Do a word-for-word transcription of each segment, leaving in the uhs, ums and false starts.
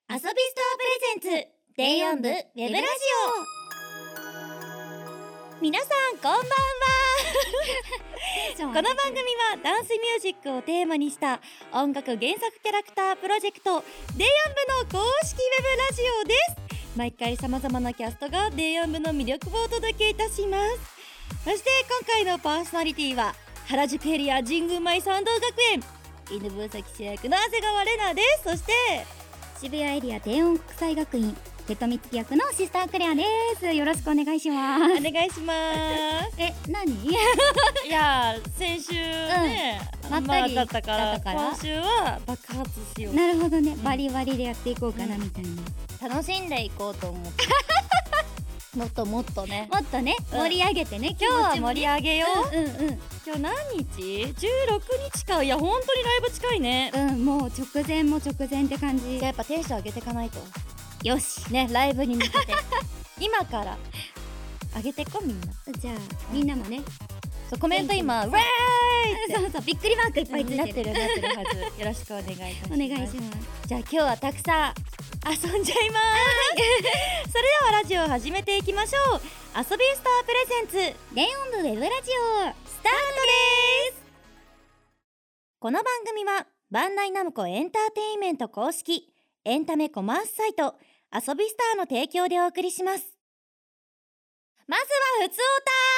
遊びストアプレゼンツデイオン部ウェブラジオ。皆さんこんばんはこの番組はダンスミュージックをテーマにした音楽原作キャラクタープロジェクトデイオン部の公式ウェブラジオです。毎回様々なキャストがデイオン部の魅力をお届けいたします。そして今回のパーソナリティは原宿エリア神宮前参道学園犬吠埼主役の長谷川玲奈です。そして渋谷エリア低音国際学院瀬戸美月役のシスタークレアです。よろしくお願いします。 お願いしますえ、何いや先週ね、 うん、まったりだったからだったから今週は爆発しよう。 なるほどね、 うん、 バリバリでやっていこうかなみたいな、 うん、楽しんでいこうと思ってもっともっとねもっとね、うん、盛り上げてね。 今日は盛り上げよう。 うんうんうん。 今日何日 ?じゅうろくにちか。いや本当にライブ近いね。 うん、もう直前も直前って感じ。 じゃあやっぱテンション上げていかないと。 よしね、ライブに向けて今から上げてこみんな。 じゃあみんなもね、 そうコメント今ウェーイってそうそうびっくりマークいっぱいついてるなってるなってるはず。よろしくお願いいたします。 お願いします。 じゃあ今日はたくさん遊んじゃいますそれではラジオを始めていきましょう。遊びスタープレゼンツデイオン部ウェブラジオスタートです。この番組はバンダイナムコエンターテインメント公式エンタメコマースサイト遊びスターの提供でお送りします。まずはふつお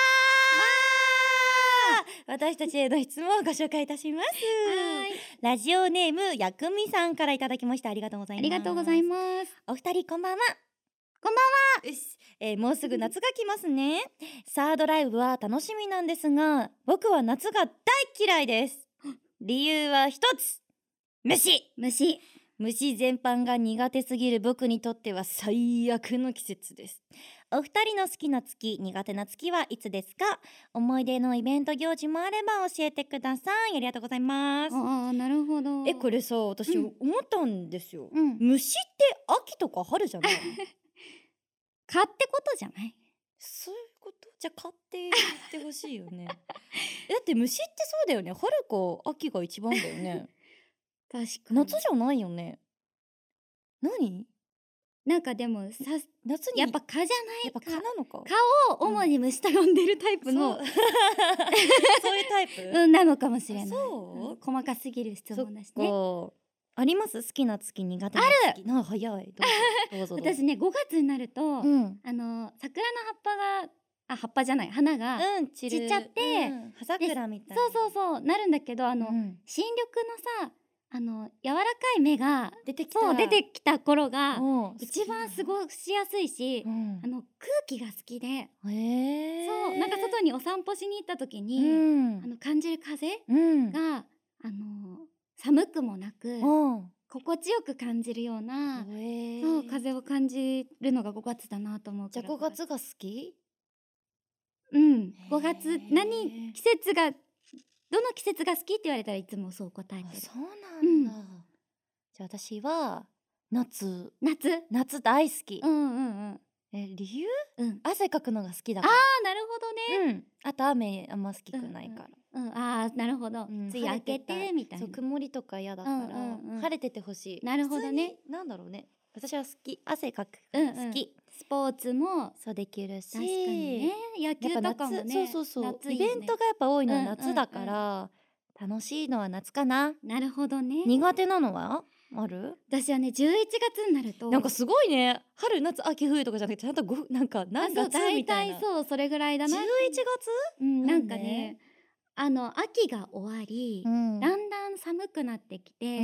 た。私たちへの質問をご紹介いたします。 はいラジオネームやくみさんからいただきました。ありがとうございます。 ありがとうございます。 お二人こんばんは。 こんばんは。 よし、えー、もうすぐ夏が来ますね。サードライブは楽しみなんですが、僕は夏が大嫌いです。理由は一つ、虫虫虫全般が苦手すぎる僕にとっては最悪の季節です。お二人の好きな月、苦手な月はいつですか？思い出のイベント行事もあれば教えてください。ありがとうございます。 ああ、なるほど。 え、これさ、私うん思ったんですよ、 うん、 虫って秋とか春じゃない蚊ってことじゃない？ そういうこと？じゃあ買って言ってほしいよねえだって虫ってそうだよね。春か秋が一番だよね確かに夏じゃないよね。何？ なんかでもさ、 夏にやっぱ蚊じゃない？ やっぱ蚊なのか。 蚊を主に虫と呼んでるタイプの、 そうそういうタイプ、 うん、なのかもしれない。 そう、 うん、細かすぎる質問だしそね。 っか。あります？好きな月、苦手な月。な、早い。どうぞどうぞどうぞ私ね、ごがつになると、 うん、 あの桜の葉っぱがあ葉っぱじゃない花が、 うん、散る散っちゃって、 うん、葉桜みたいな。 そうそうそうなるんだけど、あの、うん、新緑のさ、あの柔らかい芽が出てきたそう出てきた頃が一番番過ごしやすいし、 うん、 あの空気が好きで、へーそうなんか外にお散歩しに行った時に、うん、あの感じる風が、うん、あの寒くもなく、うん、心地よく感じるような、そう風を感じるのがごがつだなと思うから。 じゃあごがつが好き？ うん、ごがつ何季節がどの季節が好きって言われたらいつもそう答えてる。 そうなんだ、うん、じゃあ私は夏夏夏大好き。 うんうんうんえ理由、 うん、 汗かくのが好きだから。 あーなるほどね、 うん、あと雨あんま好きくないから、 うんうんうん、あーなるほど、うん、梅雨明けてみたいな。 そう曇りとか嫌だから、うんうんうん、晴れててほしい。 なるほどね。 なんだろうね、私は好き。汗かく好き、 うんうん、 スポーツもそうできるし、 確かにね、野球とかもね、 そうそうそう、 夏いいね、 イベントがやっぱ多いのは夏だから、うんうんうん、楽しいのは夏かな。 なるほどね。 苦手なのはある？ 私はねじゅういちがつになるとなんかすごいね、春夏秋冬とかじゃなくてちゃんとごなんか何月みたいな。 大体そうそれぐらいだな。 じゅういちがつ、 うん、なんかねあの秋が終わり、うん、だんだん寒くなってきて、うん、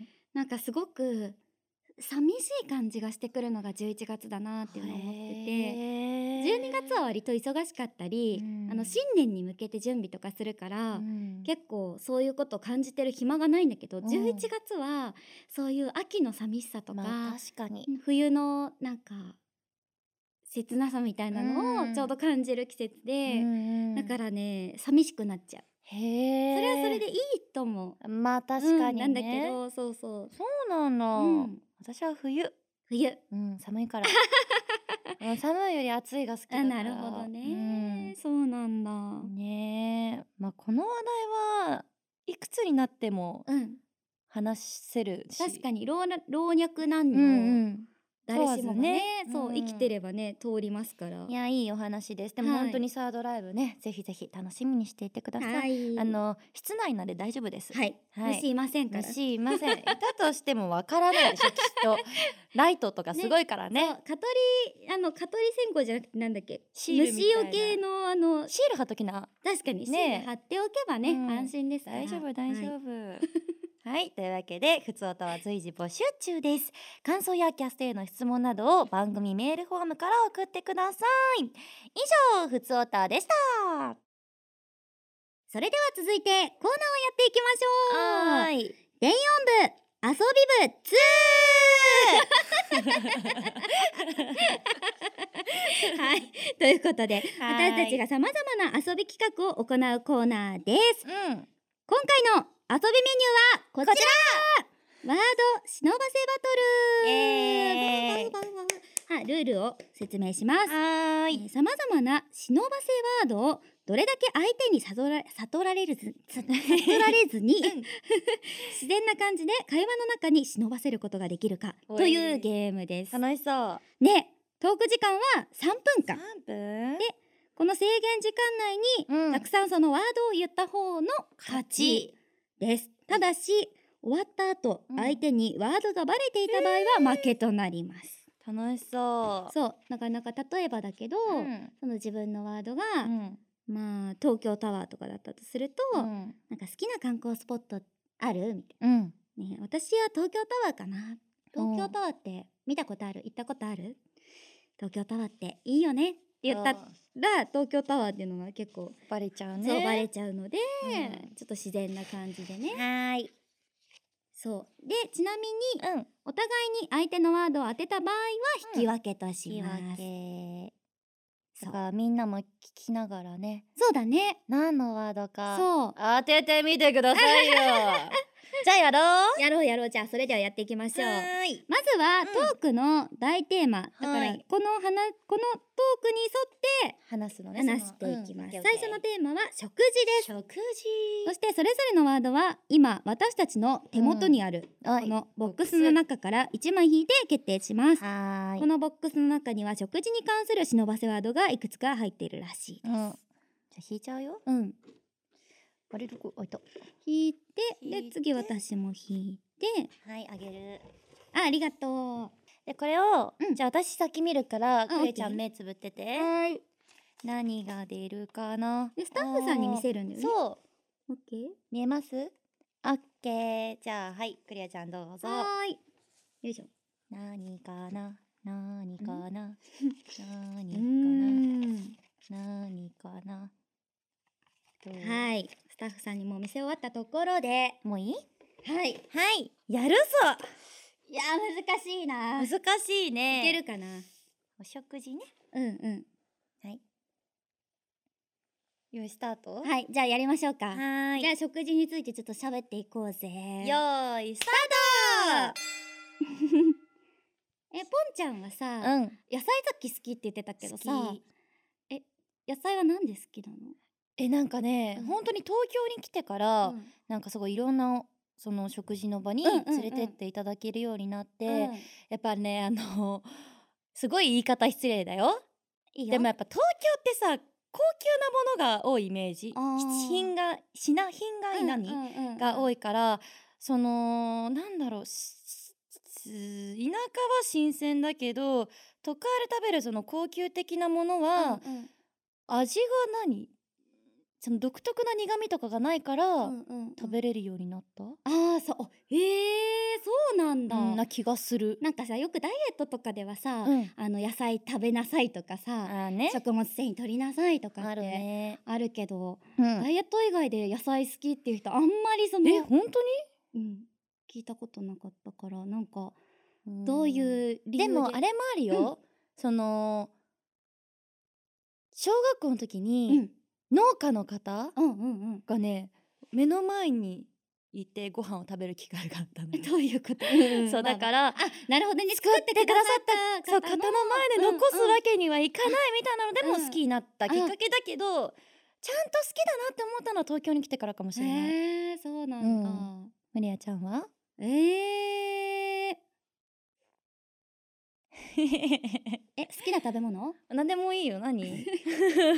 なんかすごく寂しい感じがしてくるのがじゅういちがつだなっていうのを思ってて、じゅうにがつは割と忙しかったり、うん、あの新年に向けて準備とかするから、うん、結構そういうことを感じてる暇がないんだけど、うん、じゅういちがつはそういう秋の寂しさとか、 まあ、確かに冬のなんか切なさみたいなのをちょうど感じる季節で、うん、だからね寂しくなっちゃう。 へー、 それはそれでいいと思う。 まあ確かにね、 うん、なんだけどそうそうそうなんだ、うん、私は冬冬、 うん、寒いから寒いより暑いが好きだから。 あ、なるほどね、うん、そうなんだねえ。まあこの話題はいくつになっても話せるし。 確かに老若老若男女、 うんうん、 誰しもがね、そう、 うん、 生きてればね通りますから。 いや、いいお話です。でも本当にサードライブね、ぜひぜひ楽しみにしていてください。はい、あの室内なんで大丈夫です。 はい、はい、虫いませんから。 虫いません。いたとしてもわからないでしょきっと。ライトとかすごいからね。 ね、蚊取りあの蚊取り線香じゃなくてなんだっけ、 シールみたいな虫よけのあのシール貼っときな。 確かにシール貼っておけばね、うん、安心ですから。 大丈夫大丈夫。はいはい、というわけでふつおたは随時募集中です。感想やキャストへの質問などを番組メールフォームから送ってください。以上、ふつおたでした。 それでは続いてコーナーをやっていきましょう。はい、電音部遊び部ツーはい、ということで私たちがさまざまな遊び企画を行うコーナーです。うん、今回の遊びメニューはこちら、ワード忍ばせバトル、えー、はい、ルールを説明します。はい、さまざまな忍ばせワードをどれだけ相手に悟ら悟られるず悟られずに、うん、自然な感じで会話の中に忍ばせることができるかというゲームです。 楽しそうね。トーク時間はさんぷんかん。 さんぷんで、この制限時間内に、うん、たくさんそのワードを言った方の勝ちです。ただし終わった後、うん、相手にワードがバレていた場合は負けとなります。 楽しそう。 そうなかなか例えばだけど、うん、その自分のワードが、うん、まあ東京タワーとかだったとすると、うん、なんか好きな観光スポットあるみたいな、うんね、私は東京タワーかな。東京タワーって見たことある？行ったことある？東京タワーっていいよねって言ったら東京タワーっていうのが結構バレちゃうね。 そうバレちゃうので、うん、ちょっと自然な感じでね。はい。そうでちなみに、うん、お互いに相手のワードを当てた場合は引き分けとします。うん、引き分け。 だからみんなも聞きながらね。 そうだね。 何のワードかそう当ててみてくださいよ。じゃあやろうやろうやろう。じゃあそれではやっていきましょう。はいまずはトークの大テーマ、うん、だからこの話このトークに沿って話すのね。 話していきます、うん、最初のテーマは食事です。 食事。 そしてそれぞれのワードは今私たちの手元にある、うん、このボックスの中からいちまい引いて決定します。はいこのボックスの中には食事に関する忍ばせワードがいくつか入っているらしいです、うん、じゃあ引いちゃうよ。 うんあれどこ置いた。 引いてで次私も引いてはいあげる。 あありがとう。 でこれを、うん、じゃあ私先見るからクレちゃん目つぶってて。はい何が出るかな。 でスタッフさんに見せるんだよね。 そう。 オッケー見えます？オッケー。じゃあはいクレちゃんどうぞ。 はいよいしょ。 何かな何かな何かな何かな。 はい、スタッフさんにもう見せ終わったところでもういい？ はいはいやるぞ。 いや難しいな。 難しいね。 いけるかな。 お食事ね。 うんうんはいよいスタート。 はいじゃあやりましょうか。 はいじゃあ食事についてちょっと喋っていこうぜ。 よーいスタートえポンちゃんはさ、うん、野菜さっき好きって言ってたけどさえ野菜はなんで好きなの？ えなんかね、うん、本当に東京に来てから、うん、なんかすごいいろんなその食事の場に連れてっていただけるようになって、うんうんうん、やっぱねあのすごい言い方失礼だよ。いいよ。でもやっぱ東京ってさ高級なものが多いイメージ。品が品品が何、うんうんうんうん、が多いからそのなんだろう田舎は新鮮だけど都会で食べるその高級的なものは、うんうん、味が何その独特な苦味とかがないから、うんうんうん、食べれるようになった。 ああそうへえそうなんだ、 うん、な気がする。 なんかさよくダイエットとかではさ、うん、あの野菜食べなさいとかさ、あ、ね、食物繊維取りなさいとかってある、ね、あるけど、うん、ダイエット以外で野菜好きっていう人あんまりそのえ本当に、 うん、聞いたことなかったからなんかどういう理由で。 でもあれもあるよ、うん、その小学校の時に、うん農家の方がね目の前にいてご飯を食べる機会があったの。 どういうこと？ そうだから、 あなるほどね作ってくださったそう方の前で残すわけにはいかないみたいなのでも好きになったきっかけだけど、ちゃんと好きだなって思ったのは東京に来てからかもしれない。 へーそうなんだ。 マリアちゃんは？ えー、え好きな食べ物？ 何でもいいよ。何？ 好き、え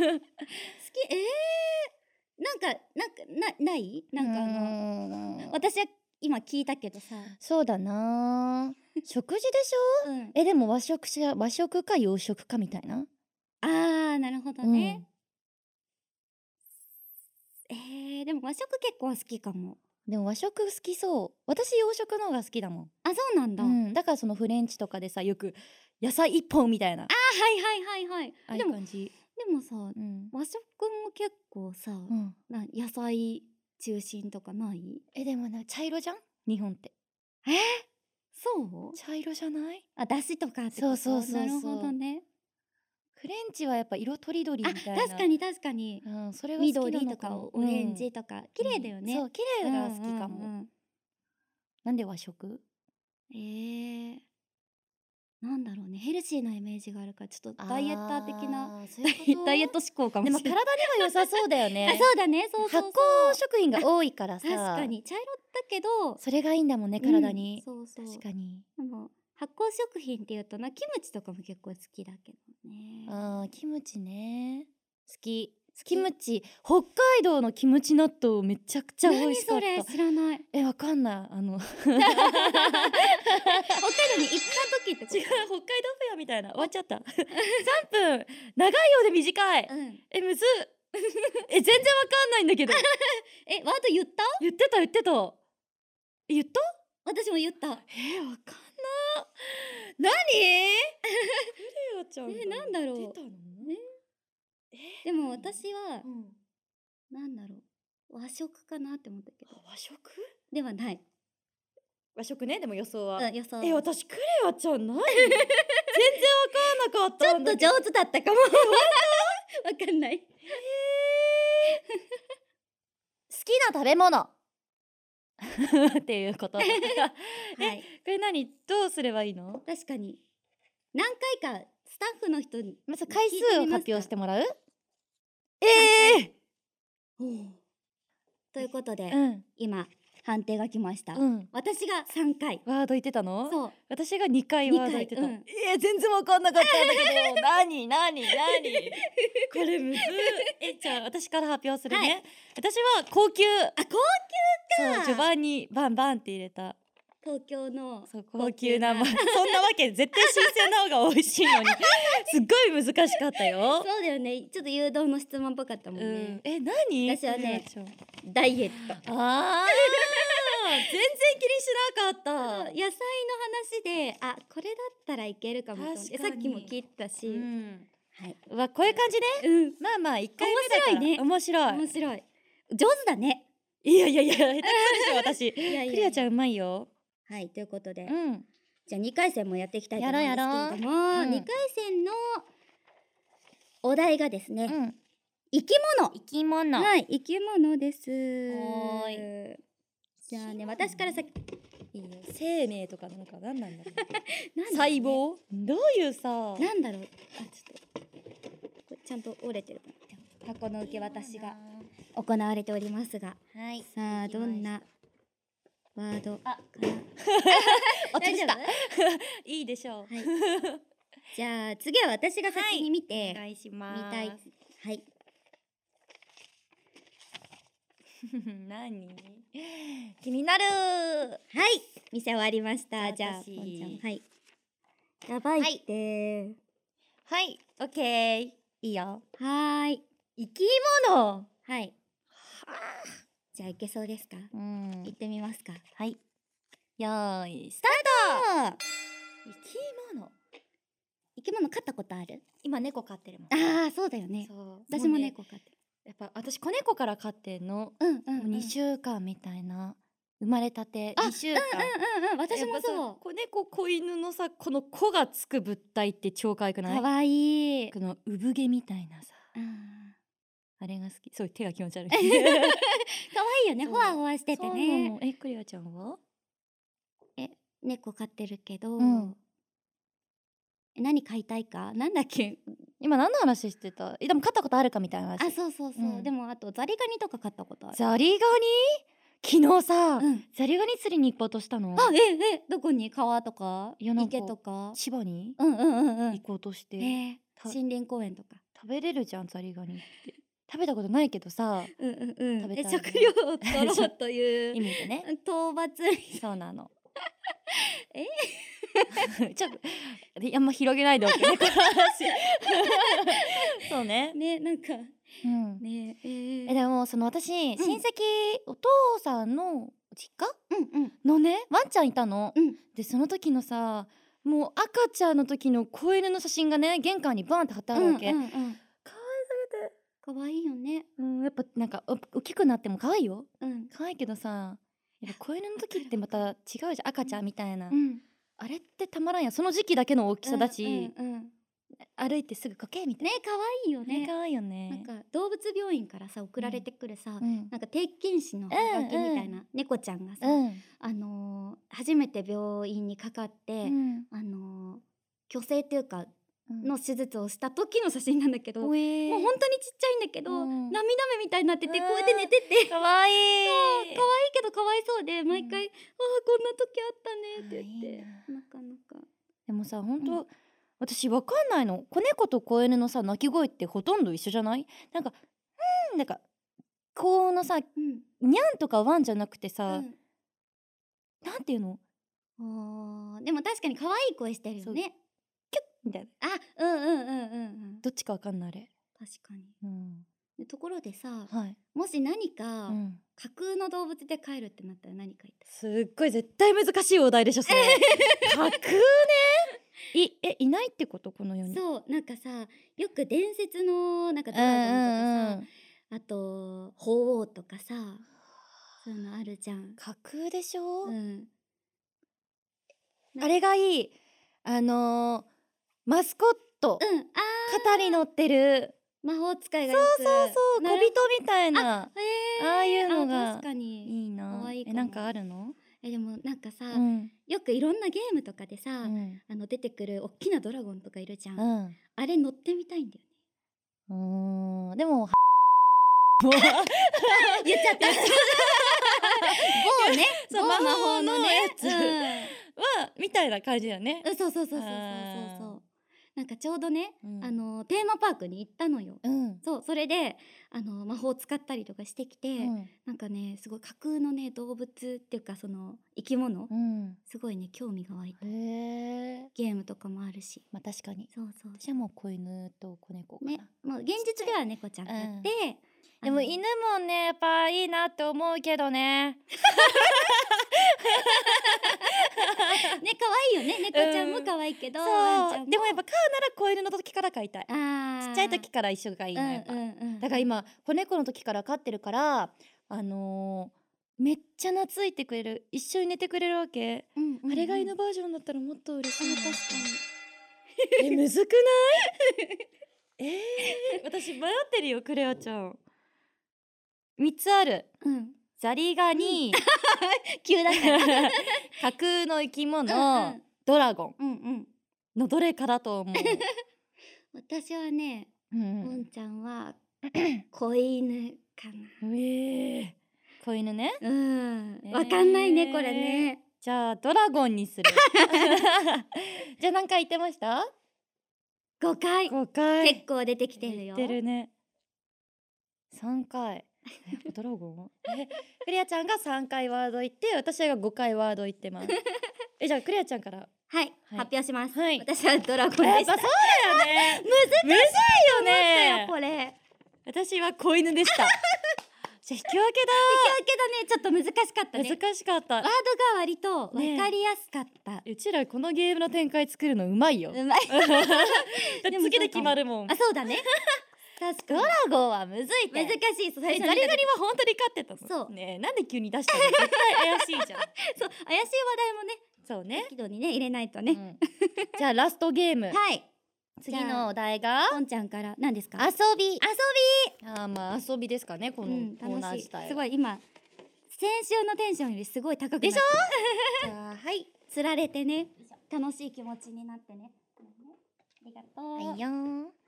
ー、なんかなんかなないなんかあの私は今聞いたけどさ。 そうだな食事でしょ、うん、えでも和食し和食か洋食かみたいな。 あーなるほどね、うん、えー、でも和食結構好きかも。 でも和食好きそう。私洋食の方が好きだもん。 あ、そうなんだ、うん、 だからそのフレンチとかでさよく野菜一本みたいな。 あーはいはいはいはい。 ああいう感じ。 でもさ、うん、和食も結構さ、うん、な野菜中心とかない？ えでもな茶色じゃん日本って。 えー、そう？ 茶色じゃない？ あ、だしとかってこと？そうそうそうそう。なるほどね。 フレンチはやっぱ色とりどりみたいな。 あ、確かに確かに、うん、それが好きなのかも。緑とかオレンジとか、うん、綺麗だよね、 うん、そう綺麗が好きかも、うんうんうん、なんで和食？ えー、なんだろうね、ヘルシーなイメージがあるからちょっとダイエッター的なダイエット志向かもしれない。 でも体には良さそうだよね。 あ、そうだね、そうそうそう、 発酵食品が多いからさ。 確かに茶色だけどそれがいいんだもんね体に、 うん、そうそう、 確かに。 でも発酵食品っていうとな、キムチとかも結構好きだけどね。 あーキムチね、好き。キムチ、北海道のキムチ納豆めちゃくちゃ美味しかった。 何それ？知らない。 え、わかんない。あの北海道に行った時ってこと？ 違う、北海道フェアみたいな。終わっちゃったさんぷん、長いようで短い、うん、え、むずえ、全然わかんないんだけどえ、ワード言った？ 言ってた言ってた。え、言った？ 私も言った。 えー、わかんな。何？クレアちゃんがえ、なんだろう。 出たの？ えでも私は、うん、なんだろう、和食かなって思ったけど。 和食ではない。 和食ね。でも予想は、 うん、予想。 え、私クレアちゃんない全然わかんなかった。 ちょっと上手だったかもわかんない。好きな食べ物っていうことはい、え、これ何どうすればいいの？ 確かに何回かスタッフの人にまず回数を発表してもらう？ええー、ということで、 うん、 今判定が来ました、うん、私がさんかいワード言ってたの？ そう、 私がにかいワード言ってた、うん、えー、全然わかんなかったんだけど何何何これむずえ、じゃあ私から発表するね、はい、私は高級。あ、 高級か。 そう、序盤にバンバンって入れた東京のそう高級な、まあ、そんなわけ絶対新鮮な方が美味しいのにすっごい難しかったよ。 そうだよね、ちょっと誘導の質問っぽかったもんね、うん、 え、何？ 私はね、ダイエット。 あー全然気にしなかった。 野菜の話で、あ、これだったらいけるかもと思って、さっきも切ったし、うん、はい、 わ、こういう感じね、うん、まあまあいっかいめだから面白いね。面白い面白い、上手だね。 いやいやいや、下手くそでしょ私いやいやいや、クリアちゃんうまいよ。 はい、ということで、 うん、 じゃあにかい戦もやっていきたいと思うんですけれども、やろうやろう、うん、にかい戦のお題がですね、うん、生き物。生き物、はい、生き物です。 おーい。 じゃあね、私から先いいよ。生命とかなのか何なんだろうなんだろう、ね、細胞どういうさ、 なんだろう、あ、ちょっとこれちゃんと折れてるかな。箱の受け渡しが行われておりますが、はい、さあどんなワードかな。 落としたいいでしょう、はい、 じゃあ次は私が先に見て、はい、 お願いします。 見たい。はい。 何気になる。 はい、見せ終わりました。じゃあポンちゃん、はい、やばいって、 はい、オッケー、いいよ。 はーい、 生き物、 はい、じゃあいけそうですか？うん、行ってみますか。 はい、よーいスタート。生き物、 生き物飼ったことある？ 今猫飼ってるもん。 ああ、そうだよね。そう、私も猫飼ってる。 やっぱ私子猫から飼ってんの、うんうん、うん、にしゅうかんみたいな、生まれたてにしゅうかん、 うんうんうんうん、私もそう。 子猫子犬のさ、この子がつく物体って超可愛くない？ 可愛い。 この産毛みたいなさ、うん、あれが好き。そう、手が気持ち悪い可愛いよね、ほわほわしててね。 え、クリアちゃんは？ え、猫飼ってるけど、うん、何飼いたいか、なんだっけ、 今何の話してた？え、でも飼ったことあるかみたいな話。 あ、そうそうそう、うん、でもあとザリガニとか飼ったことある。 ザリガニ？ 昨日さ、 うんザリガニ釣りに行こうとしたの。 あ、ええ、どこに？川とかいやなんか池とか？ 千葉にうんうんうんうん。 行こうとして、 ええ、 た森林公園とか。 食べれるじゃんザリガニって。食べたことないけどさ、 うんうんうん。え、 食べたいな食料を取ろうという意味でね。 討伐。 そうなの。 えちょっとあんま広げないでおくねこの話。そうね。 ね、なんかうん。 ね、ええでもその私、親戚お父さんの実家うんうんのねワンちゃんいたの。 うん。 でその時のさもう赤ちゃんの時の子犬の写真がね玄関にバンって貼ってあるわけ。 うんうんうん。 可愛すぎて。 可愛いよね。 うんやっぱなんかお大きくなっても可愛いよ。 うん可愛いけどさやっぱ子犬の時ってまた違うじゃん赤ちゃんみたいな。 うん。 あれってたまらんやんその時期だけの大きさだし、 うんうんうん。 歩いてすぐコケみたいね、可愛いよな。ねね。 可愛いよね。 なんか動物病院からさ送られてくるさ、 うんなんか定期検診のハガキみたいな猫ちゃんがさ、 うんあのー初めて病院にかかって、 うんあのー虚勢っていうかうんの手術をした時の写真なんだけど、もうおえー本当にちっちゃいんだけど、 うん涙目みたいになってて、 うんこうやって寝てて、 可愛い可愛いけどかわいそうで毎回、 うんああこんな時あったねって言って、 いいなかなか。 でもさ本当、 うん私わかんないの子猫と子犬のさ鳴き声ってほとんど一緒じゃない？なんかうんなんかこのさうんにゃんとかワンじゃなくてうさ、 ん。 なんていうのあーでも確かに可愛い声してるよね。 みたいなあ、うんうんうんうんうん。 どっちかわかんないあれ。 確かに。 うんでところでさ、 はい、 もし何かうん、 架空の動物で飼えるってなったら何飼いたい？ すっごい絶対難しいお題でしょそれ。架空ねいえいないってことこの世に。 そうなんかさ、よく伝説のなんかドうんラゴンとかさ、 うんうんあと鳳凰とかさ、そういうのあるじゃん。 架空でしょ、 うん。 あれがいいあのー、マスコット、 うん、あ肩に乗ってるー魔法使いがよく。 そうそうなる小人みたいなへーああいうのがあ確かに。 いいな。 可愛いかもえなんかあるの？ えでもなんかさ、 うんよくいろんなゲームとかでさ、 うんあの出てくる大きなドラゴンとかいるじゃん。 うんあれ乗ってみたいんだよね。 うーんでも言っちゃった。某ね、 そう某魔法のね魔法のやつうんはみたいな感じだよね。 うん、そうそうそうそうそうそうあーそう。なんかちょうどね、 うんあのテーマパークに行ったのよ。 うんそう、それであの魔法を使ったりとかしてきて、 うんなんかねすごい架空のね動物っていうかその生き物、 うんすごいね興味が湧いた。 へえゲームとかもあるし。 まあ確かにそうそう私はもう子犬と子猫かな、 ね、もう現実では猫ちゃん飼って、 でも犬もねやっぱいいなって思うけどね。 ね可愛いよね、猫ちゃんも可愛いけど、ワンちゃんもそうでもやっぱ飼うなら子犬の時から飼いたい。 あーちっちゃい時から一緒がいいなやっぱ、 うんうんうん、 だから今子猫の時から飼ってるからあのー、めっちゃ懐いてくれる一緒に寝てくれるわけ、 うんうんうん、 あれが犬バージョンだったらもっと嬉しいな。 確かえむずくないえー、私迷ってるよクレアちゃん。みっつある。 に、うん、 ザリガニ、 急だから架空の生き物、 うんうんドラゴンうんうんのどれかだと思う。 私はね、 うポんンちゃんは子犬かな。 うえー、子犬ね。 うん、 えーわかんないねこれね。 じゃあドラゴンにする。じゃあ何回言ってました？ ごかい。 ごかい。 結構出てきてるよ。 言ってるね。さんかい。やっぱドラゴン？え、クレアちゃんがさんかいワード言って私がごかいワード言ってます。え、じゃあクレアちゃんから。 はい、 はい発表します。 はい私はドラゴンでした。 やっぱそうだよね。 むずむずいよだよね。 これ。 私は子犬でした。じゃあ引き分けいやけどねちょっと難しかっただ。 ね。 難しかったワードが割とわかりやすかった。 うちらこのゲームの展開作るのうまいよ。 うまい。でも次で決まるもん。 あ、そうだね。確かに。 ドラゴンはむずいって。 難しい。そうえザリガニは本当に勝ってたの。 そうねえなんで急に出したの？絶対怪しいじゃん。 そう怪しい話題もねそうね。 適度にね入れないとね。 うんじゃあラストゲーム。 はい。 次のお題がポンちゃんから何ですか？ 遊び。 遊あーまあ遊びですかねこのび。うん、 コーナー楽しい。 自体。 すごい今先週のテンションよりすごい高くなってでしょじゃあはい。 つられてね楽しい気持ちになってね。ありがとう。 はいよー。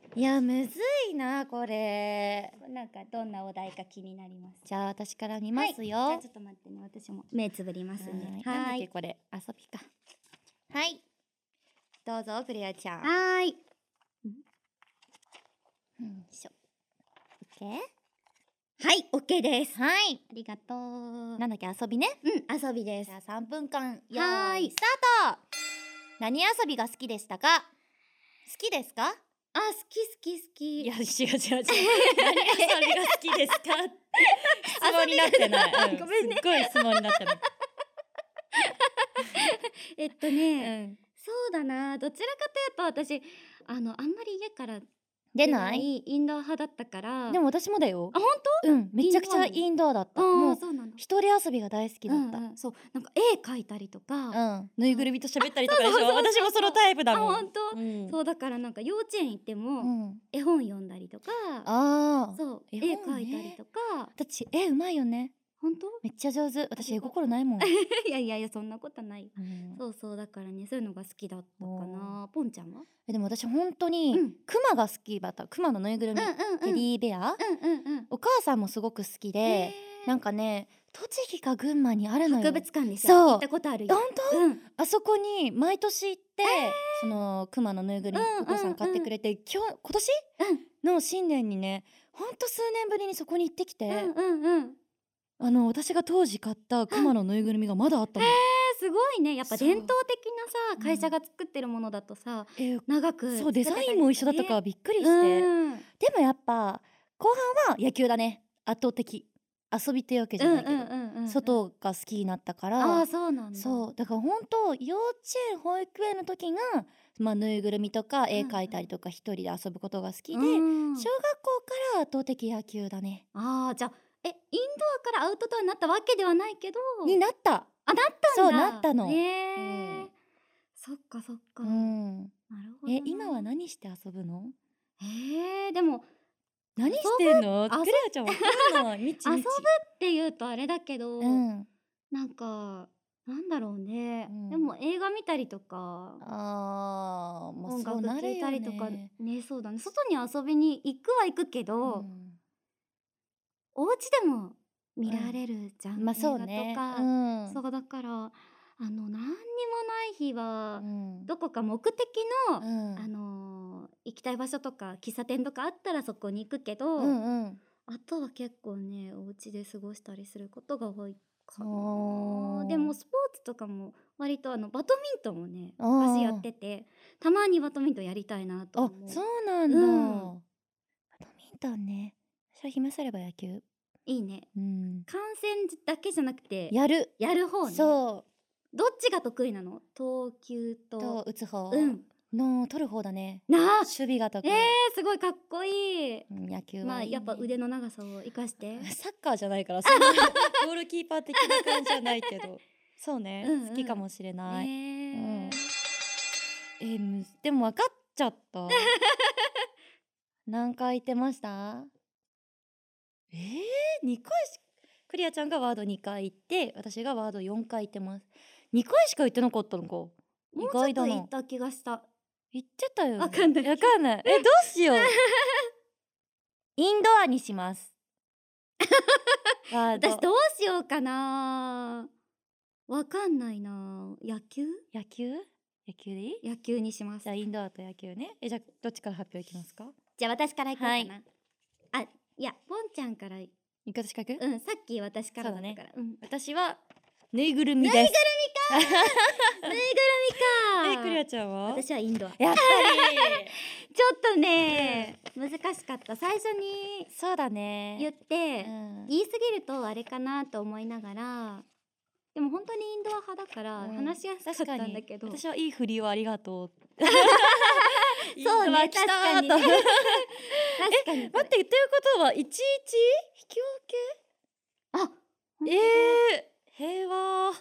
いやむずいなこれ。 なんかどんなお題か気になります。 じゃあ私から見ますよ。 はい、じゃあちょっと待ってね、私も目つぶりますね。 はい。なんだっけこれ、遊びか。はい。どうぞクレアちゃん。 はーい。 うん、よいしょ。オッケー。 はい、オッケーです。 はい。 ありがとう。 なんだっけ遊びね。 うん、遊びです。 じゃあさんぷんかんよはーいーいスタート。何遊びが好きでしたか？好きですか？ あ、好き好き好き。 いや違う違う違う。何遊びが好きですか？質問になってない。うん、 ごめんねすっごい質問になってない。 えっとね、うん、そうだな、どちらかというと私あのあんまり家から出ないインドア派だったから。 でも私もだよ。 あ、本当？ うん、めちゃくちゃインドアだった。もう一人遊びが大好きだった。 そう、なんか絵描いたりとか、 うん、ぬいぐるみと喋ったりとかでしょ。私もそのタイプだもん。 あ、本当？そうだからなんか幼稚園行っても絵本読んだりとか、 ああ、 そう絵描いたりとか。 私絵うまいよね。本当？めっちゃ上手。私絵心ないもん。 いやいやいや、そんなことない。そうそう、だからね、そういうのが好きだったかな。ポンちゃんは？ でも私本当にクマが好きだった。クマのぬいぐるみ、テディベア。お母さんもすごく好きで、なんかね、栃木か群馬にあるのよ。 博物館ですよ。行ったことあるよ。 本当？あそこに毎年行って、そのクマのぬいぐるみお父さん買ってくれて、今日今年の新年にね、ほんと数年ぶりにそこに行ってきて。あの私が当時買ったクマのぬいぐるみがまだあったの。 へー、すごいね。やっぱ伝統的なさ会社が作ってるものだとさ、長くそうデザインも一緒だったからびっくりして。でもやっぱ後半は野球だね。圧倒的。遊びっていうわけじゃないけど外が好きになったから。 あ、そうなんだ。 そうだから本当幼稚園保育園の時がまあぬいぐるみとか絵描いたりとか一人で遊ぶことが好きで、小学校から圧倒的野球だね。 ああ、じゃあえ、インドアからアウトドアになったわけではないけど。 になった。 あ、なったんだ。 そうなったの。 へえ。そっかそっか。なるほど。 え、今は何して遊ぶの？ ええ、でも何してんの？クレアちゃんわかんない。みちみち。 遊ぶって言うとあれだけど、なんかなんだろうね。でも映画見たりとか、 ああ、 音楽聴いたりとかね、そうだね。外に遊びに行くは行くけど。お家でも見られるじゃん、 まあそうね。そうだからあの何にもない日はどこか目的のあの行きたい場所とか喫茶店とかあったらそこに行くけど、あとは結構ねお家で過ごしたりすることが多いかな。でもスポーツとかも割とあのバドミントンもね昔やってて、たまにバドミントンやりたいなと思う。 あ、そうなんだ。バドミントンね。暇すれば野球いいね。観戦だけじゃなくてやるやる方ね。そうどっちが得意なの？投球と打つ方の取る方だね。 なあ、 守備が得意。 えー、すごいかっこいい。 野球はまあやっぱ腕の長さを生かして。 サッカーじゃないからそんなゴールキーパー的な感じじゃないけど、そうね、好きかもしれない。えー、でも分かっちゃった。何回言ってました？えー、にかいしクリアちゃんがワードにかい言って私がワードよんかい言ってます。にかいしか言ってなかったのか。意外だな。 もうちょっと言った気がした。 言ってたよ。 わかんない。 わかんない。え、どうしよう。インドアにします。 私どうしようかな。わかんないな。野球？ 野球？野球でいい？ 野球にします。 じゃあインドアと野球ね。え、じゃあどっちから発表いきますか？ じゃあ私からいこうかな。あ、いや、ポンちゃんからいかしかく？ うん、さっき私からだったから。 私はぬいぐるみです。 ぬいぐるみか。ぬいぐるみか。え、クリアちゃんは？ 私はインドア。 やっぱり。 ちょっとね、難しかった。最初にそうだね。 言って言い過ぎるとあれかなと思いながら、でも本当にインドア派だから話しやすかったんだけど。 私はいい振りをありがとう。 そうね、確かに。確かに。 待って、言ってることはいちいち引き分け？ あ、 ええ、平和。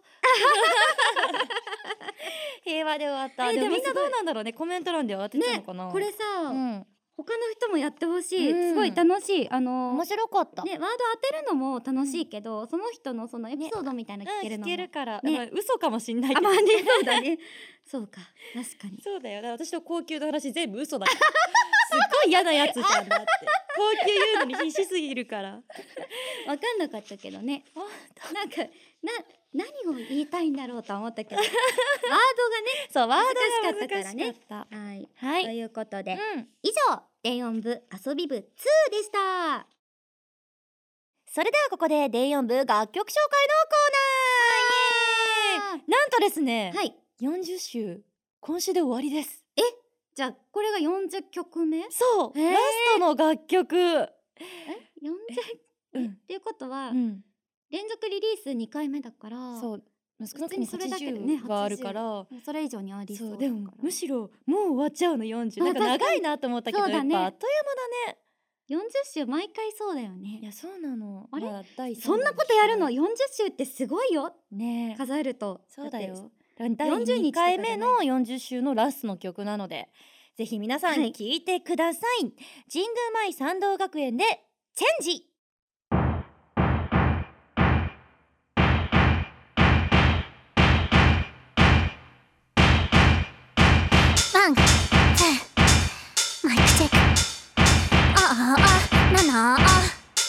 平和で終わった。でもみんなどうなんだろうね。コメント欄では当てたのかな。 これさ、本他の人もやってほしい、 うん、 すごい楽しい。あの面白かった、 ね、ワード当てるのも楽しいけど、うん、その人のそのエピソードみたいな聞けるのも、ね、 うん、聞けるから、 ね、 まあ、嘘かもしんないけど、 あ、まあね、そうだねそうか、確かにそうだよ。だから私の高級の話全部嘘だからすっごい嫌なやつじゃんだって高級言うのに必死すぎるから分かんなかったけどね。なんかな何を言いたいんだろうと思ったけどワードがね、 そう、ワードが難しかったからね。はい、はい、ということで、うん、以上電音部遊び部ツーでした。 それではここで電音部楽曲紹介のコーナー。なんとですね、はい、よんじゅっ週今週で終わりです。 え、じゃあこれがよんじゅっきょくめ？ そう、ラストの楽曲。え、 よんじゅう、うん、っていうことは、うん、連続リリースにかいめだから、そう少なくともはちじゅうがあるから、それ以上にありそうだから。そう、でもむしろもう終わっちゃうのよんじゅう。なんか長いなと思ったけど、やっぱあっという間だね。 よんじゅっ週毎回そうだよね。 いや、そうなの。 あれ、まあ、そんなことやるの？よんじゅっ週ってすごいよね、数えると。 そうだよ。だいにかいめのよんじゅっ週のラストの曲なので、ぜひ皆さん聴いてください。はい、神宮前参道学園でチェンジ。 ワン、ツー、マイクチェック。ああ、ななあ。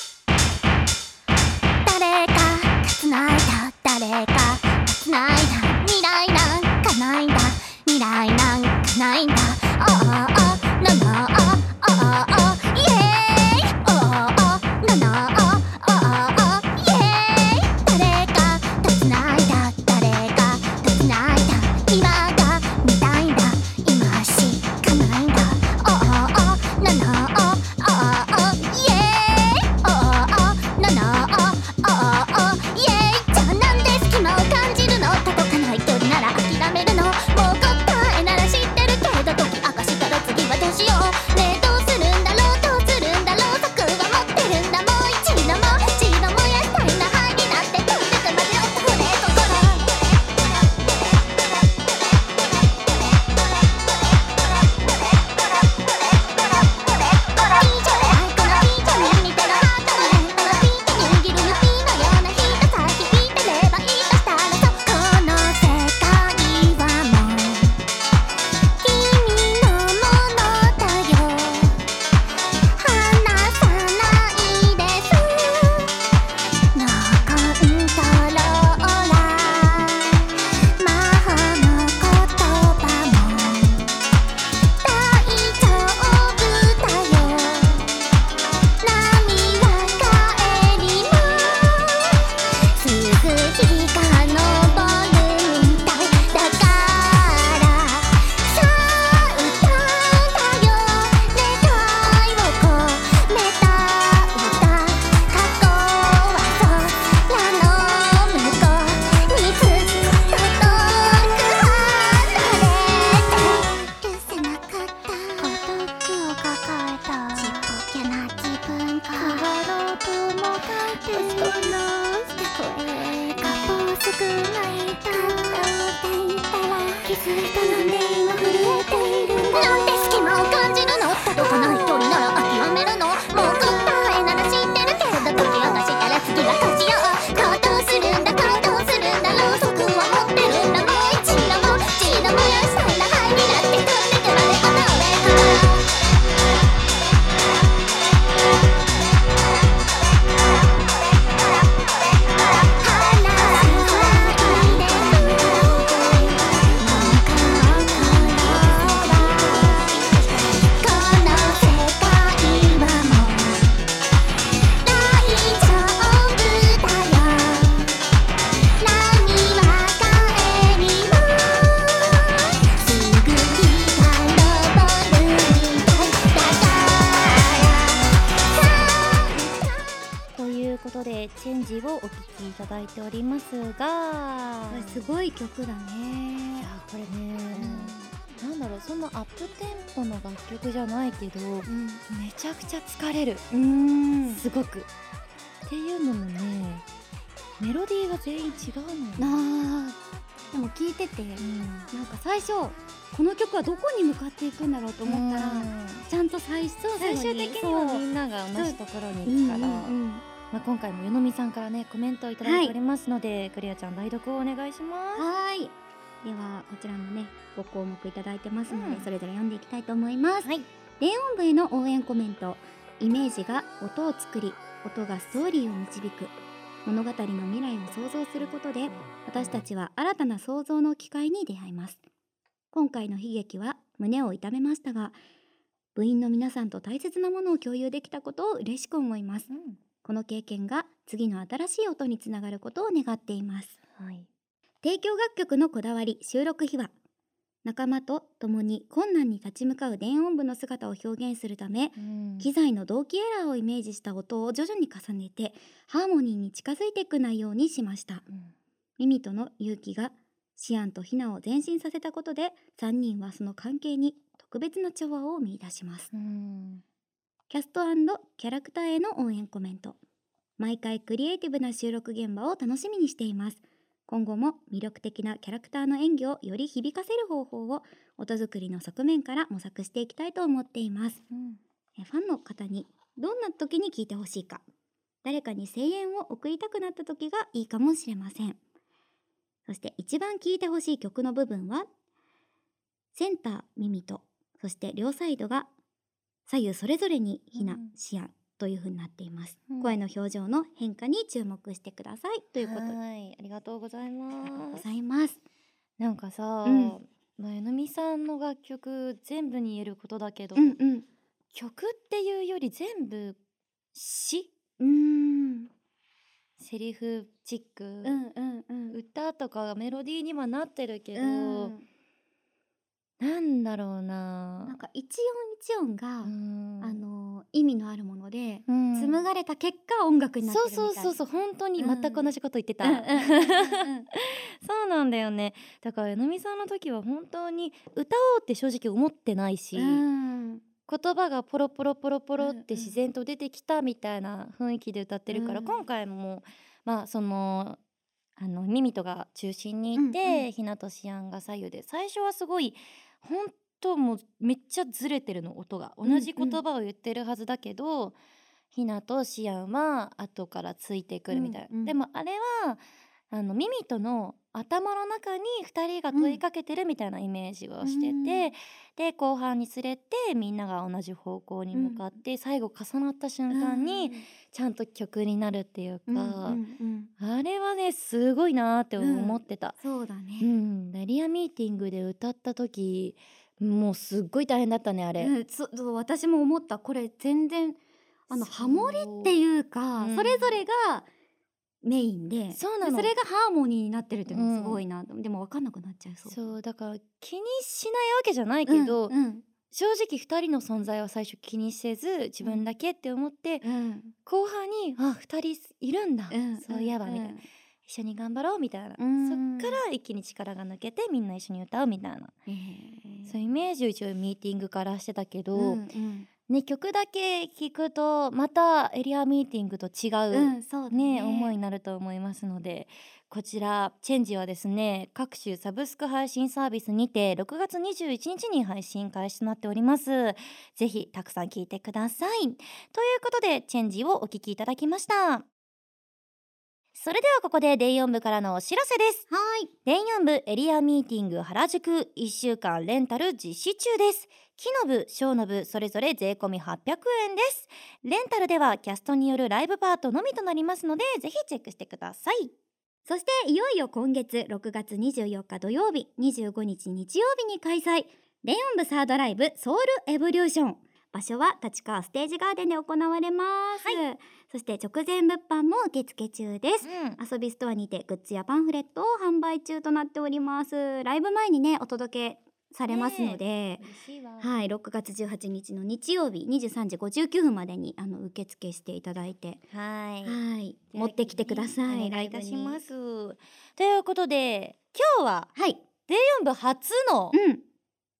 誰かが繋いだ、誰かが繋いだ。未来なんかないんだ、未来なんかないんだ。ああ、ななあ、ああ、イエーイ。ああ、ななあ、ああ、イエーイ。誰かが繋いだ、誰かが繋いだ。今が見たいんだ、今しかないんだ。ああ、ななあ、ああ、イエーイ。ああ、ななあ、ああ、イエーイ。じゃあなんで隙間を感じるの？届かない距離なら諦めるの？もう答えなら知ってるけど、時明かしたら次はどうしよう。ねえどうするんだろう、どうするんだろう。策は持ってるんだ、もう一度も一度燃やしたいな。灰になって飛んでくまでよ、これ心。なんで隙間を感じるの？届かない距離なら諦めるの？もう答えなら知ってるけど、時を出したら次はどうしよう。行動するんだ、行動するんだ、ろうそくは持ってるんだ。もう一度も一度燃やしたいな。灰になって飛んでくまでこの上から。 チェンジをお聴きいただいておりますが、 すごい曲だね。 いやこれね、うん、なんだろう、そんなアップテンポの楽曲じゃないけど、うん、めちゃくちゃ疲れる。うーん、すごく。っていうのもね、メロディーが全員違うのよ。 あでも聞いてて、 うん、 なんか最初この曲はどこに向かっていくんだろうと思ったら、ちゃんと最初最終的にはみんなが同じところに行くから、 うんうんうん、 まあ、今回もよのみさんからねコメントをいただいておりますので、はい、クリアちゃん代読をお願いします。 はい、ではこちらのねご項目いただいてますので、うん、それぞれ読んでいきたいと思います。はい、電音部への応援コメント。イメージが音を作り、音がストーリーを導く。物語の未来を想像することで、私たちは新たな想像の機会に出会います。今回の悲劇は胸を痛めましたが、部員の皆さんと大切なものを共有できたことを嬉しく思います。うん、この経験が次の新しい音につながることを願っています。はい、提供楽曲のこだわり、収録秘話。仲間と共に困難に立ち向かう電音部の姿を表現するため、うん、機材の同期エラーをイメージした音を徐々に重ねてハーモニーに近づいていく内容にしました。うん、ミミとの勇気がシアンとヒナを前進させたことで、さんにんはその関係に特別な調和を見出します。うん、キャスト&キャラクターへの応援コメント。毎回クリエイティブな収録現場を楽しみにしています。今後も魅力的なキャラクターの演技をより響かせる方法を音作りの側面から模索していきたいと思っています。うん、えファンの方にどんな時に聴いてほしいか、誰かに声援を送りたくなった時がいいかもしれません。そして一番聴いてほしい曲の部分は、センターミミと、そして両サイドが左右それぞれにヒナ、うん、シアンという風になっています。うん、声の表情の変化に注目してくださいということ。 はい、ありがとうございます。 ありがとうございます。 なんかさ、うん、まあ、よのみさんの楽曲全部に言えることだけど、 うんうん、 曲っていうより全部詩、 うーん、 セリフチック、 うんうんうん、 歌とかメロディーにはなってるけど、 うん、 なんだろうな、 なんか一音一音が、うん、あの意味のあるもので、うん、紡がれた結果音楽になってるみたいな。 そうそうそうそう、本当に全く同じこと言ってた。そうなんだよね。だからよのみさんの時は本当に歌おうって正直思ってないし、うん、言葉がポロポロポロポロって自然と出てきたみたいな雰囲気で歌ってるから、うん、今回もまあそのあのミミトが中心にいて、うんうん、ヒナとシアンが左右で、最初はすごい本当もうめっちゃずれてるの、音が同じ言葉を言ってるはずだけど、うんうん、ヒナとシアンは後からついてくるみたいな、うんうん、でもあれはあのミミトの頭の中にふたりが問いかけてるみたいなイメージをしてて、うん、で後半につれてみんなが同じ方向に向かって、うん、最後重なった瞬間にちゃんと曲になるっていうか、うんうんうん、あれはねすごいなって思ってた。 うん、そうだね、 うん、レリアミーティングで歌った時もうすっごい大変だったねあれ、 うん、そ私も思った。これ全然あのハモリっていうか、うん、それぞれがメインで、 そうなの、 それがハーモニーになってるっていうのがすごいな、うん、でも分かんなくなっちゃいそう。 そうだから気にしないわけじゃないけど、うんうん、正直ふたりの存在は最初気にせず自分だけって思って、うん、後半にあふたりいるんだ、うん、そういえばみたいな、うん、一緒に頑張ろうみたいな、うん、そっから一気に力が抜けてみんな一緒に歌うみたいな、そういうイメージを一応ミーティングからしてたけど、うんうんね、曲だけ聴くとまたエリアミーティングと違う、うんそうだねね、思いになると思いますので、こちらチェンジはですね、各種サブスク配信サービスにてろくがつにじゅういちにちに配信開始となっております。ぜひたくさん聴いてください。ということでチェンジをお聴きいただきました。それではここでデイよん部からのお知らせです。 はい、 デイよん部エリアミーティング原宿いっしゅうかんレンタル実施中です。木の部、小の部それぞれ税込みはっぴゃくえんです。レンタルではキャストによるライブパートのみとなりますので、ぜひチェックしてください。 そしていよいよ今月ろくがつにじゅうよっか土曜日、にじゅうごにち日曜日に開催、デイオン部サードライブソウルエボリューション。場所は立川ステージガーデンで行われます、はい、そして直前物販も受付中です、うん、遊びストアにてグッズやパンフレットを販売中となっております。ライブ前にねお届けされますので、ね、はい、ろくがつじゅうはちにちの日曜日にじゅうさんじごじゅうきゅうふんまでにあの受付していただいて、 はい、 はい、持ってきてください。 お願いいたします。ということで今日は、 はい、 デイよん部初の、 うん、 パンフ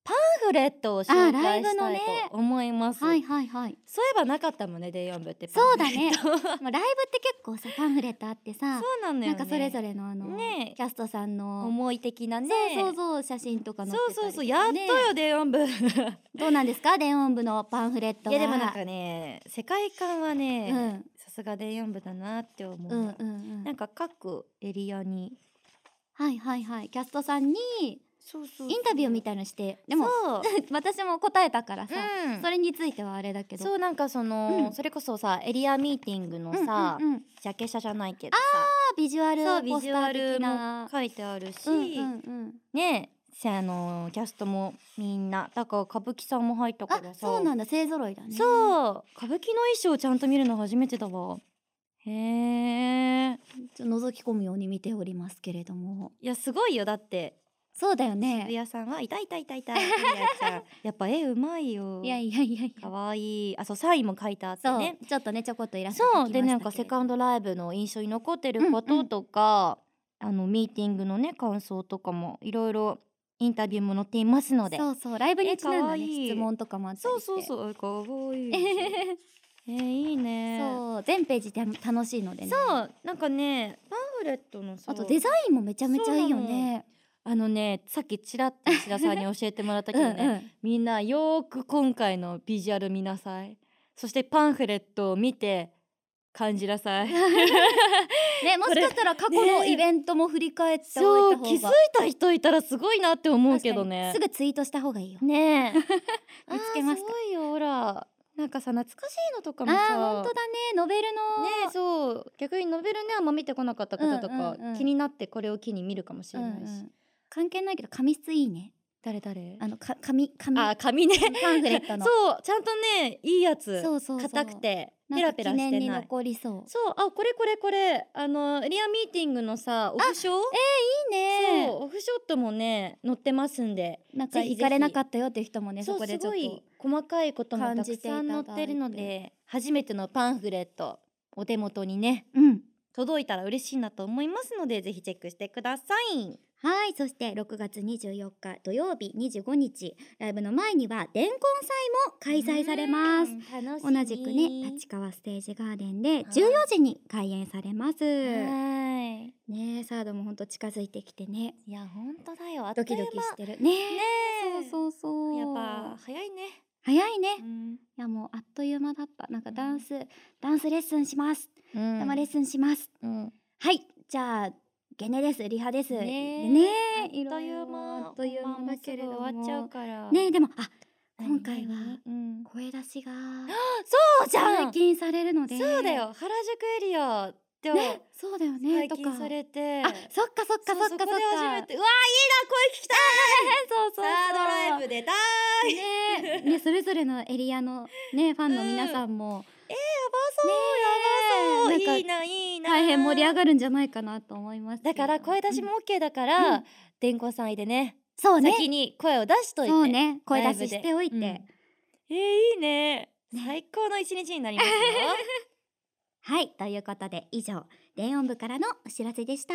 フレットを紹介したいあライブのねと思います。 はいはいはい。 そういえばなかったもんね、デイよん部ってパそうだンフレッね。 トまあライブって結構さパンフレットあってさ、 そうなのよね。 なんかそれぞれのあのねキャストさんの思い的なね。 そうそうそう写真とか載ってたりとかね。 そうそうそう、やっとよデイよん部。 どうなんですか電音部のパンフレットは。 いやでもなんかね、世界観はうね、 んさすがデイよん部だなって思う。 うんうんうんなんか各エリアに、 はいはいはいキャストさんにそうそうそうインタビューみたいのして、でもそう私も答えたからさ、 うんそれについてはあれだけど、 そうなんかその、 うんそれこそさエリアミーティングのさ、 うんうんうんジャケ写じゃないけどさ、 ビジュアルそうビポスタージュアル的なも書いてあるし、 うんうんうんねせあのキャストもみんなだから歌舞伎さんも入ったかあらさ、 そうなんだ勢ぞろいだね。 そう歌舞伎の衣装ちゃんと見るの初めてだわ。へえ。 ちょっと覗き込むように見ておりますけれども、 いやすごいよ、だってそうだよ渋ね。 谷さんはいたいたいたいたいたいちゃんやっぱ絵うまいよ。 いやいやいやいやかわいい。あそうサインも書いてあってそう、 ね。 ちょっとねちょこっといらっしゃってきましたけれどそうでなんかセカンドライブの印象に残ってることとか、あのミーティングのね感想とかもいろいろインタビューも載っていますので。 そうそうライブにちなんだねえかわいい質問とかもあったりして、 そうそうそうかわいい。えー、いいね。 そう全ページで楽しいのでね。 そうなんかねパンフレットのさあとデザインもめちゃめちゃいいよね。 あのねさっきちらっと石田さんに教えてもらったけどねうんうんみんなよーく今回のビジュアル見なさい。そしてパンフレットを見て感じなさい。 ねもしかしたら過去のイベントも振り返っておいた方が、 そう気づいた人いたらすごいなって思うけどね。 すぐツイートした方がいいよ。 ねえ見つけますかあーすごいよほらなんかさ懐かしいのとかもさあー本当だねノベルのねえそう逆にノベルねあんま見てこなかった方とか、 うんうんうん気になってこれを機に見るかもしれないし、 うんうん関係ないけど紙質いいね。 誰誰あのか紙紙あ紙ねパンフレットのそうちゃんとねいいやつそうそうそう硬くてなんかペラペラ記念にしてない残りそう。 そうあこれこれこれあのエリアミーティングのさオフショーいいねそうオフショットもね載ってますんでなんかぜひぜひ行かれなかったよっていう人もねそそうこでちょっとすごい細かいこともたく感じていたさんだいて載ってるので初めてのパンフレットお手元にねうん届いたら嬉しいなと思いますのでぜひチェックしてください。 はいそしてろくがつにじゅうよっか土曜日にじゅうごにちライブの前には伝言祭も開催されます。 うん楽し同じくね立川ステージガーデンでじゅうよじに開演されます。 はいねえサードもほんと近づいてきてねいや本当だよあっドという間キドキしてるねねえそうそうそうやっぱ早いね、 早いね、いうんやもうあっという間だった。なんかダンス、ダンスレッスンしますうん生レッスンします、 うんはいじゃあゲネですリハですねえでねあっという間あっという間だけれども本番もすぐ終わっちゃうからねえでもあ何今回はうん声出しがそうじゃん解禁されるのでそうだよ原宿エリアでねそうだよね解とか禁されてあそっかそっかそっかそっかそうそこで初めてうわいいな声聞きたいそうそうそうサードライブ出たいねねそれぞれのエリアのねファンの皆さんも、 えー、やばそう、 ねえやばそういいなんかないいな大変盛り上がるんじゃないかなと思いますけど。 だから声出しも OK だから、 うん電光祭でねそうね先に声を出しといてそうね声出ライブでししておいて、 うんえー、いいね最高の一日になりますよはいということで以上電音部からのお知らせでした。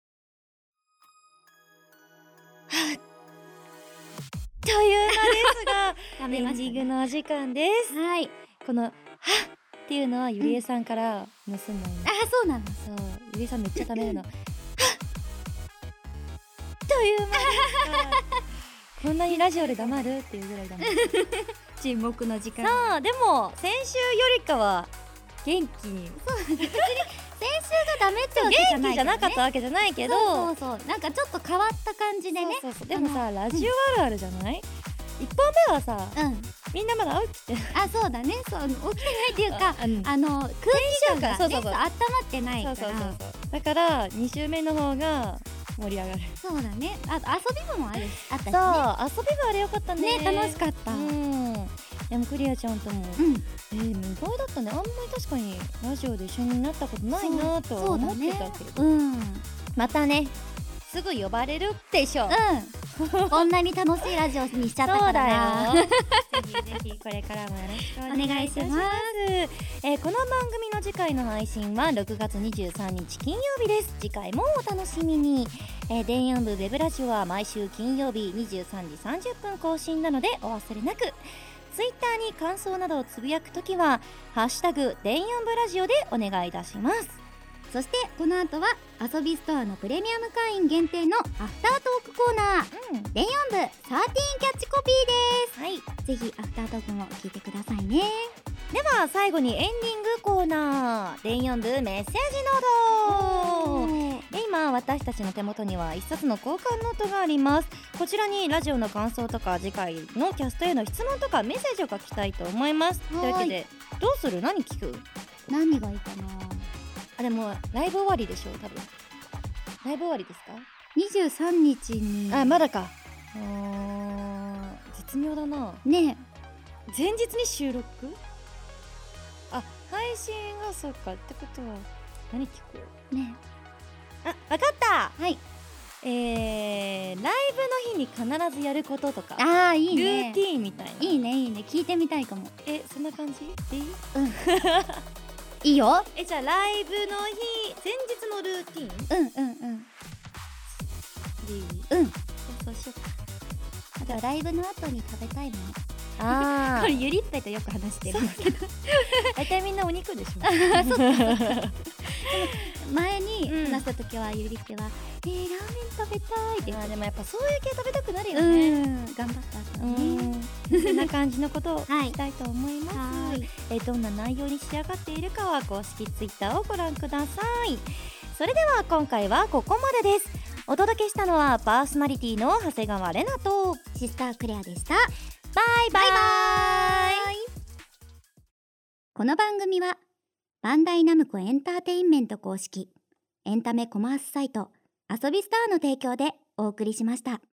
というのですが食エンディングのお時間ですはいこのはっっていうのはゆりえさんから盗んだの、 あそうなのそうゆりえさんめっちゃ食べるのはっという間ですがこんなにラジオで黙るっていうぐらい黙る沈黙の時間。 さあでも先週よりかは元気に先週がダメってわけじゃない元気じゃなかったわけじゃないけどそうそうそうなんかちょっと変わった感じでねそうそうそうでもさラジオあるあるじゃない、いっぽんめはさうんみんなまだ起きてあそうだねそう起きてないっていうかあうんあの空気感がねそうそうそう温まってないからそうそうそうそうだからに週目の方が盛り上がるそうだねあと遊び部もあるあったしねそう遊び部あれよかったねね楽しかったうんでもクリアちゃんともうんえー、意外だったねあんまり確かにラジオで一緒になったことないなとは思ってたけど、 うんうんまたねすぐ呼ばれるでしょう、 こんなに楽しいラジオにしちゃったからな。 そうだよぜひぜひこれからもよろしくお願いいたします。 お願いしえーこの番組の次回の配信はろくがつにじゅうさんにち金曜日です。次回もお楽しみに。えー、電音部ウェブラジオは毎週金曜日にじゅうさんじさんじゅっぷん更新なのでお忘れなく。ツイッターに感想などをつぶやくときはハッシュタグ電音部ラジオでお願いいたします。 そしてこの後は遊びストアのプレミアム会員限定のアフタートークコーナー、 うん電音部サーティーンキャッチコピーです。 はいぜひアフタートークも聞いてくださいね。 では最後にエンディングコーナー電音部メッセージノートで今私たちの手元にはいっさつの交換ノートがあります。こちらにラジオの感想とか次回のキャストへの質問とかメッセージを書きたいと思います。というわけでどうする？何聞く？ 何がいいかな。 あでもライブ終わりでしょ多分。ライブ終わりですか？ にじゅうさんにちにあまだか。うーん絶妙だな。 ね前日に収録？あ配信がそうかってことは何聞こう？ ねあわかった。 はいえー、ライブの日に必ずやることとかあーいいルねーティーンみたいな。 いいねいいね聞いてみたいかも。 えそんな感じでいい？ いいよ。 えじゃあライブの日前日のルーティーンうんうんうんでいい？ うん。 じゃあそうしようか。 あとはライブの後に食べたいもの。 あこれゆりっぺとよく話してるんですけど大体みんなお肉でしょ前にうん話した時はゆりっぺは「えー、ラーメン食べたい」って言ってあーでもやっぱそういう系食べたくなるようね。 ん頑張った後うね。 んそんな感じのことをはいしたいと思います。 はいえーどんな内容に仕上がっているかは公式ツイッターをご覧ください。それでは今回はここまでです。お届けしたのはパーソナリティの長谷川玲奈とシスタークレアでした。 バイバイバイ。 この番組はバンダイナムコエンターテインメント公式エンタメコマースサイト遊びスターの提供でお送りしました。